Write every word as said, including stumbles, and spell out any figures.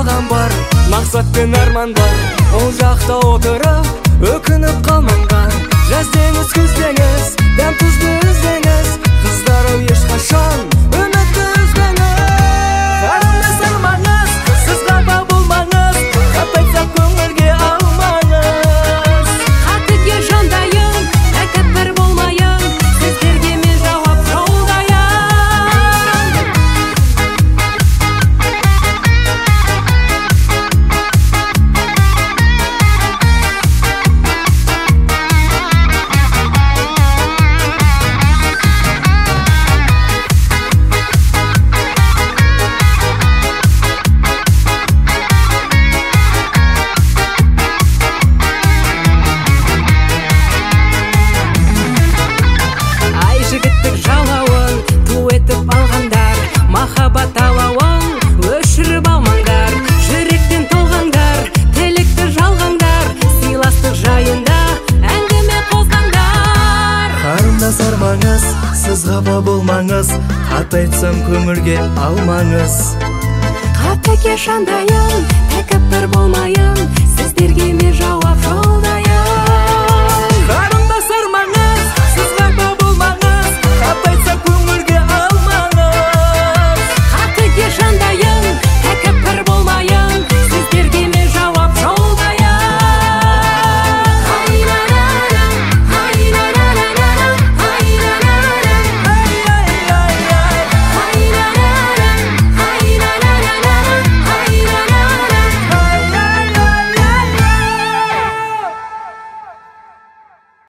маған бар мақсат пен арман бар. Ол жақта отырып өкініп қалмаңдар. Жаз деңіз күз деңіз дәм тұзды іздеңіз, қыздарым ешқашан үмітті үзбеңіз. Қарындас армаңыз сіз қапа болмаңыз, хат айтсам көңілге алмаңыз. Қатыгер жандайын тәкаппар болмайын, сіздерге мен жауап жолдайын. Жігіттік жалауын ту етіп алғандар, махаббат алауын өшіріп алмаңдар. Жүректен толғаңдар, тілекті жалғаңдар, сыйластық жайында әңгіме қозғаңдар. Қарындас армаңыз сіз қапа болмаңыз, хат айтсам көңілге алмаңыз. Қатыгер жандайын тәкаппар болмайын, сіздерге мен жауап жолдайын.